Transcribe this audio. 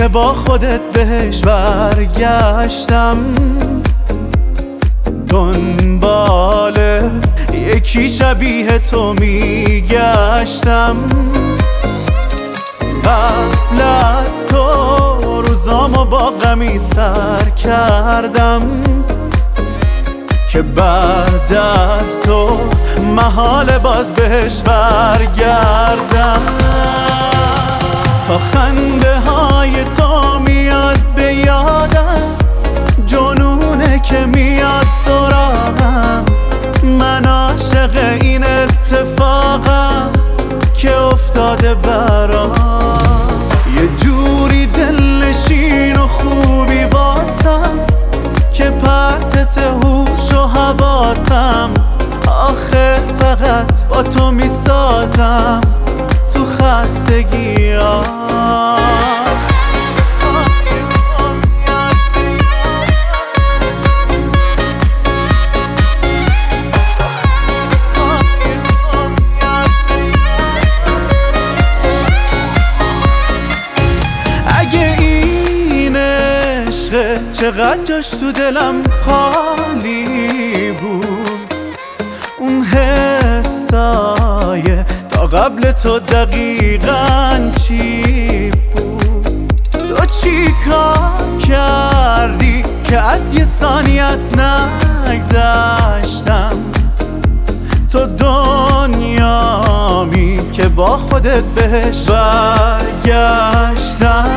که با خودت بهش برگشتم، دنبال یکی شبیه تو میگشتم. قبل از تو روزامو با غمی سر کردم که بعد از تو محال باز بهش برگردم. تا خنده های تو میاد به یادم، جنونه که میاد سراغم، من عاشق این اتفاقم که افتاده برام. یه جوری دلنشین و خوبی واسم که پرتت هوش و حواسم، آخه فقط با تو میسازم تو خستگی ها. اگه این عشقه چقدر جاش تو دلم خالی بود، اون حسای تا قبل تو دقیقاً چی بود؟ تو چی کار کردی که از یه ثانیت نگذشتم؟ تو دنیامی که با خودت بهش برگشتم.